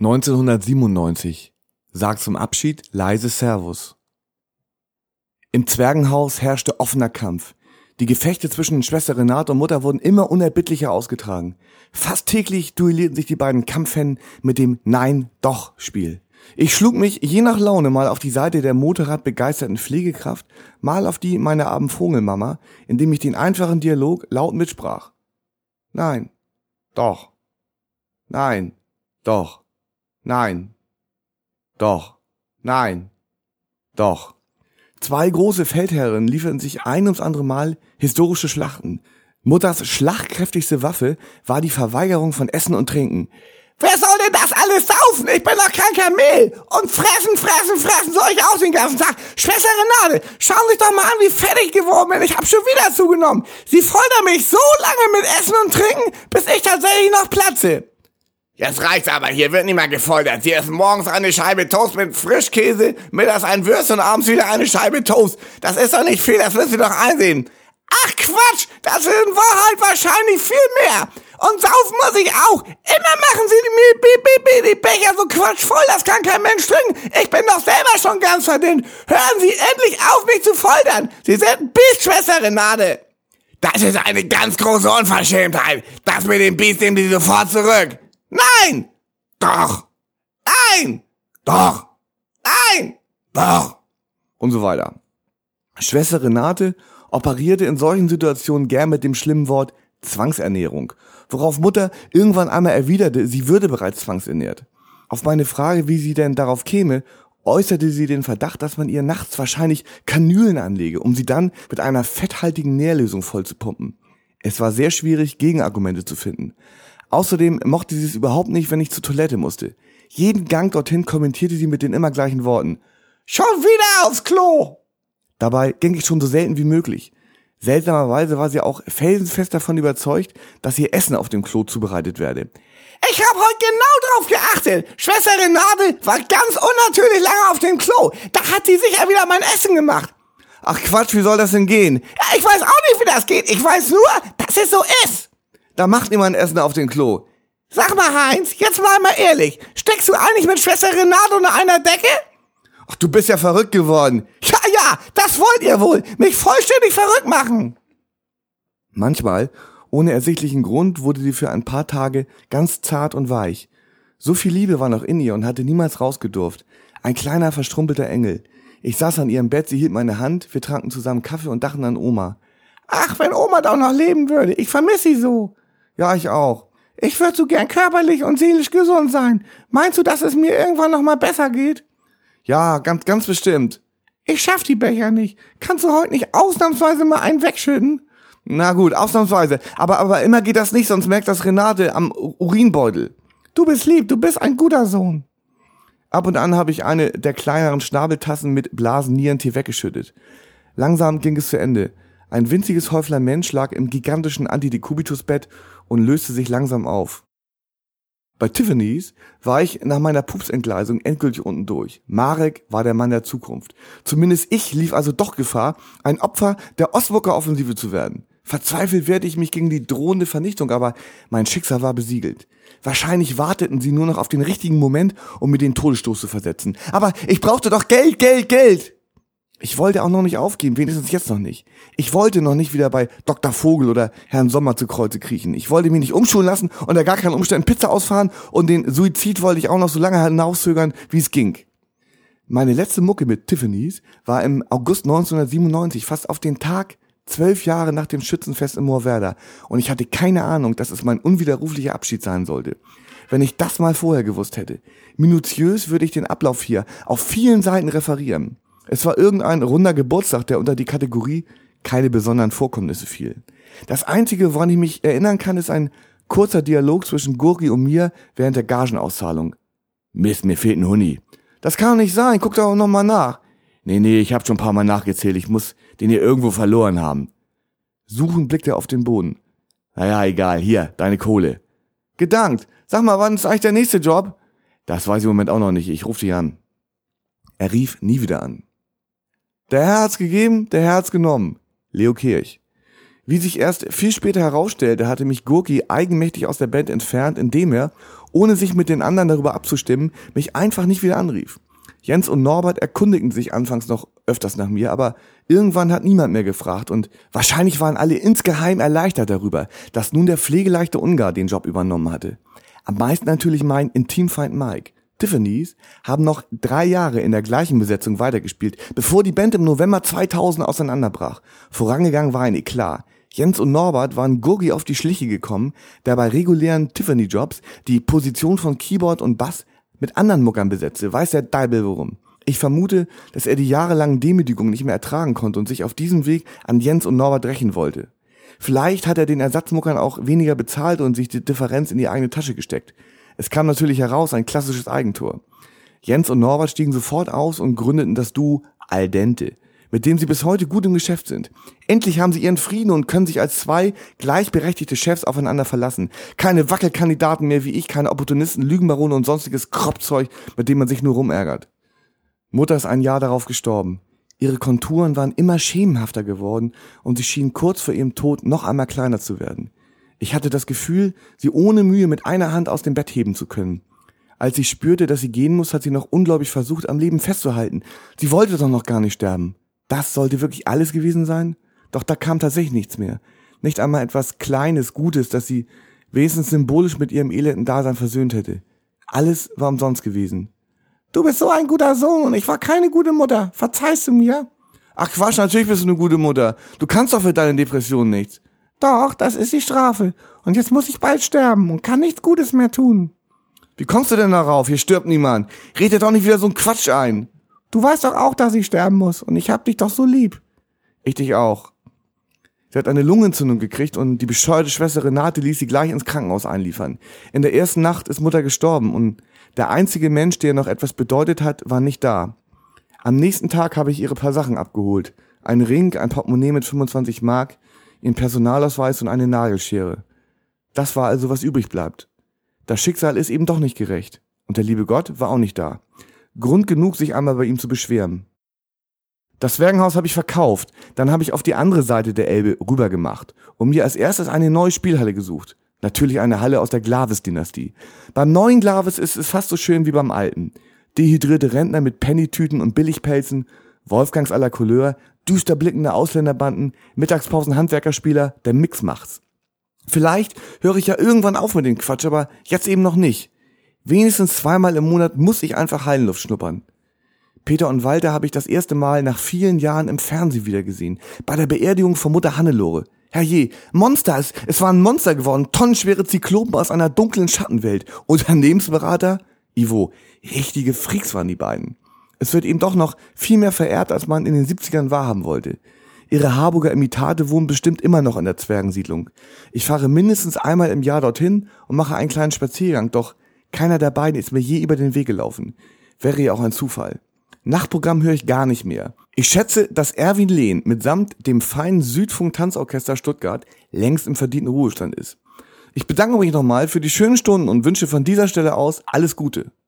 1997. Sag zum Abschied leise Servus. Im Zwergenhaus herrschte offener Kampf. Die Gefechte zwischen den Schwester Renate und Mutter wurden immer unerbittlicher ausgetragen. Fast täglich duellierten sich die beiden Kampfhennen mit dem Nein-Doch-Spiel. Ich schlug mich je nach Laune mal auf die Seite der motorradbegeisterten Pflegekraft, mal auf die meiner armen Vogelmama, indem ich den einfachen Dialog laut mitsprach. Nein, doch, nein, doch, nein, doch, nein, doch. Zwei große Feldherren lieferten sich ein ums andere Mal historische Schlachten. Mutters schlagkräftigste Waffe war die Verweigerung von Essen und Trinken. Wer soll denn das alles saufen? Ich bin doch kein Kamel. Und fressen soll ich auch den ganzen Tag. Schwester Renate, schauen Sie sich doch mal an, wie fettig geworden bin. Ich hab schon wieder zugenommen. Sie foltern mich so lange mit Essen und Trinken, bis ich tatsächlich noch platze. Jetzt reicht's aber, hier wird niemand gefoltert. Sie essen morgens eine Scheibe Toast mit Frischkäse, mittags ein Würstchen und abends wieder eine Scheibe Toast. Das ist doch nicht viel, das müssen Sie doch einsehen. Ach Quatsch, das ist in Wahrheit wahrscheinlich viel mehr. Und saufen muss ich auch. Immer machen Sie mir die Becher so quatschvoll, das kann kein Mensch trinken. Ich bin doch selber schon ganz verdünnt. Hören Sie endlich auf, mich zu foltern. Sie sind ein Biest, Schwester Renate. Das ist eine ganz große Unverschämtheit. Das mit dem Biest nehmen Sie sofort zurück. Nein! Doch! Nein! Doch! Nein! Doch! Und so weiter. Schwester Renate operierte in solchen Situationen gern mit dem schlimmen Wort Zwangsernährung, worauf Mutter irgendwann einmal erwiderte, sie würde bereits zwangsernährt. Auf meine Frage, wie sie denn darauf käme, äußerte sie den Verdacht, dass man ihr nachts wahrscheinlich Kanülen anlege, um sie dann mit einer fetthaltigen Nährlösung vollzupumpen. Es war sehr schwierig, Gegenargumente zu finden. Außerdem mochte sie es überhaupt nicht, wenn ich zur Toilette musste. Jeden Gang dorthin kommentierte sie mit den immer gleichen Worten. Schon wieder aufs Klo! Dabei ging ich schon so selten wie möglich. Seltsamerweise war sie auch felsenfest davon überzeugt, dass ihr Essen auf dem Klo zubereitet werde. Ich habe heute genau drauf geachtet. Schwester Renate war ganz unnatürlich lange auf dem Klo. Da hat sie sicher wieder mein Essen gemacht. Ach Quatsch, wie soll das denn gehen? Ja, ich weiß auch nicht, wie das geht. Ich weiß nur, dass es so ist. Da macht niemand Essen auf dem Klo. Sag mal, Heinz, jetzt mal ehrlich. Steckst du eigentlich mit Schwester Renate unter einer Decke? Ach, du bist ja verrückt geworden. Ja, das wollt ihr wohl. Mich vollständig verrückt machen. Manchmal, ohne ersichtlichen Grund, wurde sie für ein paar Tage ganz zart und weich. So viel Liebe war noch in ihr und hatte niemals rausgedurft. Ein kleiner, verstrumpelter Engel. Ich saß an ihrem Bett, sie hielt meine Hand, wir tranken zusammen Kaffee und dachten an Oma. Ach, wenn Oma doch noch leben würde. Ich vermisse sie so. Ja, ich auch. Ich würde so gern körperlich und seelisch gesund sein. Meinst du, dass es mir irgendwann noch mal besser geht? Ja, ganz bestimmt. Ich schaff die Becher nicht. Kannst du heute nicht ausnahmsweise mal einen wegschütten? Na gut, ausnahmsweise. Aber immer geht das nicht, sonst merkt das Renate am Urinbeutel. Du bist lieb, du bist ein guter Sohn. Ab und an habe ich eine der kleineren Schnabeltassen mit Blasen-Nierentee weggeschüttet. Langsam ging es zu Ende. Ein winziges Häuflein Mensch lag im gigantischen Antidekubitus-Bett und löste sich langsam auf. Bei Tiffany's war ich nach meiner Pupsentgleisung endgültig unten durch. Marek war der Mann der Zukunft. Zumindest ich lief also doch Gefahr, ein Opfer der Ostblocker-Offensive zu werden. Verzweifelt wehrte ich mich gegen die drohende Vernichtung, aber mein Schicksal war besiegelt. Wahrscheinlich warteten sie nur noch auf den richtigen Moment, um mir den Todesstoß zu versetzen. Aber ich brauchte doch Geld! Ich wollte auch noch nicht aufgeben, wenigstens jetzt noch nicht. Ich wollte noch nicht wieder bei Dr. Vogel oder Herrn Sommer zu Kreuze kriechen. Ich wollte mich nicht umschulen lassen, unter gar keinen Umständen Pizza ausfahren und den Suizid wollte ich auch noch so lange hinauszögern, wie es ging. Meine letzte Mucke mit Tiffany's war im August 1997, fast auf den Tag 12 Jahre nach dem Schützenfest in Moorwerder. Und ich hatte keine Ahnung, dass es mein unwiderruflicher Abschied sein sollte. Wenn ich das mal vorher gewusst hätte. Minutiös würde ich den Ablauf hier auf vielen Seiten referieren. Es war irgendein runder Geburtstag, der unter die Kategorie keine besonderen Vorkommnisse fiel. Das Einzige, woran ich mich erinnern kann, ist ein kurzer Dialog zwischen Gurgi und mir während der Gagenauszahlung. Mist, mir fehlt ein Huni. Das kann doch nicht sein, guck doch noch mal nach. Nee, ich hab schon ein paar Mal nachgezählt, ich muss den hier irgendwo verloren haben. Suchend blickt er auf den Boden. Naja, egal, hier, deine Kohle. Gedankt. Sag mal, wann ist eigentlich der nächste Job? Das weiß ich im Moment auch noch nicht, ich ruf dich an. Er rief nie wieder an. Der Herr hat's gegeben, der Herr hat's genommen. Leo Kirch. Wie sich erst viel später herausstellte, hatte mich Gurki eigenmächtig aus der Band entfernt, indem er, ohne sich mit den anderen darüber abzustimmen, mich einfach nicht wieder anrief. Jens und Norbert erkundigten sich anfangs noch öfters nach mir, aber irgendwann hat niemand mehr gefragt und wahrscheinlich waren alle insgeheim erleichtert darüber, dass nun der pflegeleichte Ungar den Job übernommen hatte. Am meisten natürlich mein Intimfeind Mike. Tiffany's haben noch 3 Jahre in der gleichen Besetzung weitergespielt, bevor die Band im November 2000 auseinanderbrach. Vorangegangen war ein Eklat. Jens und Norbert waren Gurgi auf die Schliche gekommen, der bei regulären Tiffany-Jobs die Position von Keyboard und Bass mit anderen Muckern besetzte, weiß der Deibel warum. Ich vermute, dass er die jahrelangen Demütigungen nicht mehr ertragen konnte und sich auf diesem Weg an Jens und Norbert rächen wollte. Vielleicht hat er den Ersatzmuckern auch weniger bezahlt und sich die Differenz in die eigene Tasche gesteckt. Es kam natürlich heraus, ein klassisches Eigentor. Jens und Norbert stiegen sofort aus und gründeten das Duo Al Dente, mit dem sie bis heute gut im Geschäft sind. Endlich haben sie ihren Frieden und können sich als 2 gleichberechtigte Chefs aufeinander verlassen. Keine Wackelkandidaten mehr wie ich, keine Opportunisten, Lügenbarone und sonstiges Kropfzeug, mit dem man sich nur rumärgert. Mutter ist ein Jahr darauf gestorben. Ihre Konturen waren immer schemenhafter geworden und sie schien kurz vor ihrem Tod noch einmal kleiner zu werden. Ich hatte das Gefühl, sie ohne Mühe mit einer Hand aus dem Bett heben zu können. Als sie spürte, dass sie gehen muss, hat sie noch ungläubig versucht, am Leben festzuhalten. Sie wollte doch noch gar nicht sterben. Das sollte wirklich alles gewesen sein? Doch da kam tatsächlich nichts mehr. Nicht einmal etwas Kleines, Gutes, das sie wenigstens symbolisch mit ihrem elenden Dasein versöhnt hätte. Alles war umsonst gewesen. Du bist so ein guter Sohn und ich war keine gute Mutter. Verzeihst du mir? Ach Quatsch, natürlich bist du eine gute Mutter. Du kannst doch für deine Depression nichts. Doch, das ist die Strafe. Und jetzt muss ich bald sterben und kann nichts Gutes mehr tun. Wie kommst du denn darauf? Hier stirbt niemand. Red dir doch nicht wieder so einen Quatsch ein. Du weißt doch auch, dass ich sterben muss und ich hab dich doch so lieb. Ich dich auch. Sie hat eine Lungenentzündung gekriegt und die bescheuerte Schwester Renate ließ sie gleich ins Krankenhaus einliefern. In der ersten Nacht ist Mutter gestorben und der einzige Mensch, der noch etwas bedeutet hat, war nicht da. Am nächsten Tag habe ich ihre paar Sachen abgeholt. Ein Ring, ein Portemonnaie mit 25 Mark, ihren Personalausweis und eine Nagelschere. Das war also, was übrig bleibt. Das Schicksal ist eben doch nicht gerecht. Und der liebe Gott war auch nicht da. Grund genug, sich einmal bei ihm zu beschweren. Das Zwergenhaus habe ich verkauft, dann habe ich auf die andere Seite der Elbe rübergemacht und mir als erstes eine neue Spielhalle gesucht. Natürlich eine Halle aus der Glavis-Dynastie. Beim neuen Glavis ist es fast so schön wie beim alten. Dehydrierte Rentner mit Pennytüten und Billigpelzen, Wolfgangs à la Couleur, düster blickende Ausländerbanden, Mittagspausen Handwerkerspieler, der Mix macht's. Vielleicht höre ich ja irgendwann auf mit dem Quatsch, aber jetzt eben noch nicht. Wenigstens 2-mal im Monat muss ich einfach Heilenluft schnuppern. Peter und Walter habe ich das erste Mal nach vielen Jahren im Fernsehen wiedergesehen. Bei der Beerdigung von Mutter Hannelore. Herrje, Monster, es waren Monster geworden. Tonnenschwere Zyklopen aus einer dunklen Schattenwelt. Unternehmensberater? Ivo, richtige Freaks waren die beiden. Es wird eben doch noch viel mehr verehrt, als man in den 70ern wahrhaben wollte. Ihre Harburger Imitate wohnen bestimmt immer noch in der Zwergensiedlung. Ich fahre mindestens einmal im Jahr dorthin und mache einen kleinen Spaziergang, doch keiner der beiden ist mir je über den Weg gelaufen. Wäre ja auch ein Zufall. Nachtprogramm höre ich gar nicht mehr. Ich schätze, dass Erwin Lehn mitsamt dem feinen Südfunk-Tanzorchester Stuttgart längst im verdienten Ruhestand ist. Ich bedanke mich nochmal für die schönen Stunden und wünsche von dieser Stelle aus alles Gute.